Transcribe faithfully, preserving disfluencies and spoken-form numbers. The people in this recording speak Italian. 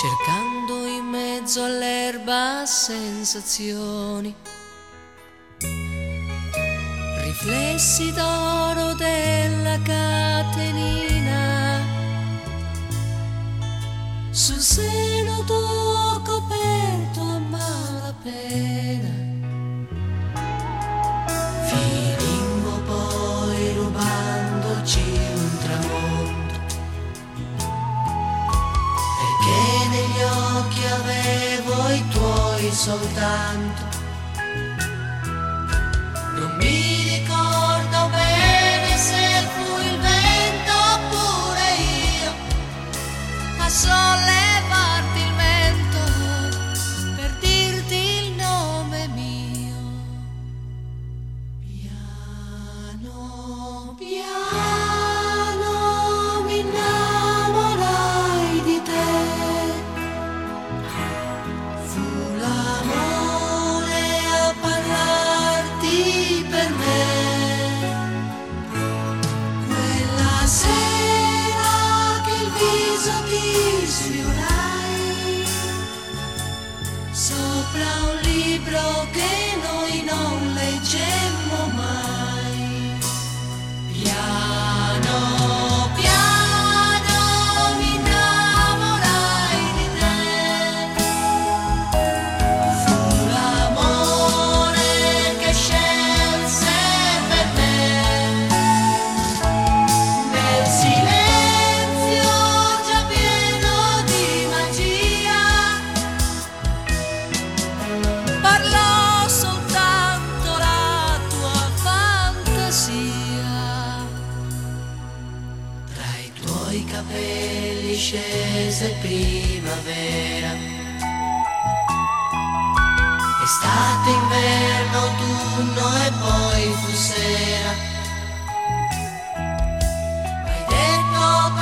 cercando in mezzo all'erba sensazioni, riflessi d'oro della catenina, sul seno tuo coperto a malapena. Finimmo poi rubandoci un tramonto, perché negli occhi avevo i tuoi soltanto. Non mi ricordo bene se fu il vento oppure io a sollevarti il mento per dirti il nome mio. Piano, piano mi innamorai di te. Fu l'amore a parlarti per me. Quella sera che il viso ti sfiorai sopra un libro che noi non leggemmo mai. Piano, piano mi innamorai di te. Fu l'amore che scelse per me. Nel silenzio già pieno di magia parlò soltanto la tua fantasia. Tra i tuoi capelli scese primavera, estate, inverno, autunno e poi fu sera. M'hai detto